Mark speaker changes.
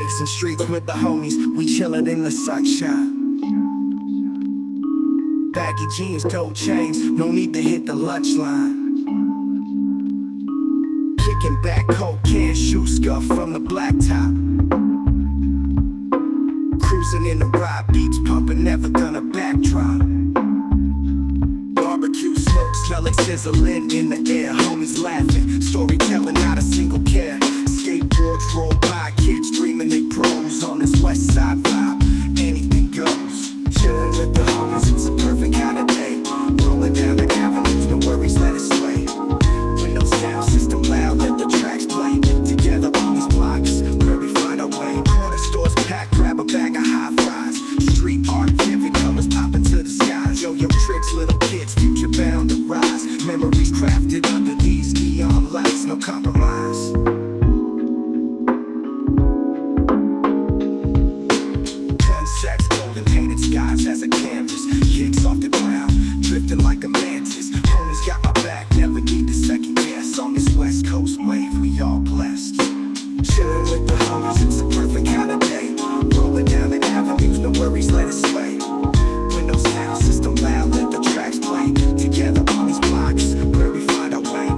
Speaker 1: Mixing streets with the homies, we chillin' in the sunshine. Baggy jeans, gold chains, no need to hit the lunch line. Kicking back cocaine, shoe scuff from the blacktop. Cruising in the ride, beats pumping, never gonna backdrop. Barbecue smoke, smelling, sizzling in the air. Homies laughing, storytelling, not a single care. Skateboards roll by, kids dreaming they pros on this west side vibe. Anything goes. Chillin' with the homies, it's a perfect kind of day. Rolling down the avenues, no worries, let it sway. Windows down, system loud, let the tracks play. Together on these blocks, where we find our way. Corner stores packed, grab a bag of high fries. Street art, vivid colors popping to the skies. Yo-yo tricks, little kids, future bound to rise. Memories crafted under these neon lights, no compromise. As a canvas, kicks off the ground, drifting like a mantis. Homies got my back, never need to second guess. On this west coast wave, we all blessed. Chillin' with the homies, it's a perfect kind of day. Rolling down the avenues, no worries, let it sway. Windows down, system loud, let the tracks play. Together on these blocks, where we find our way.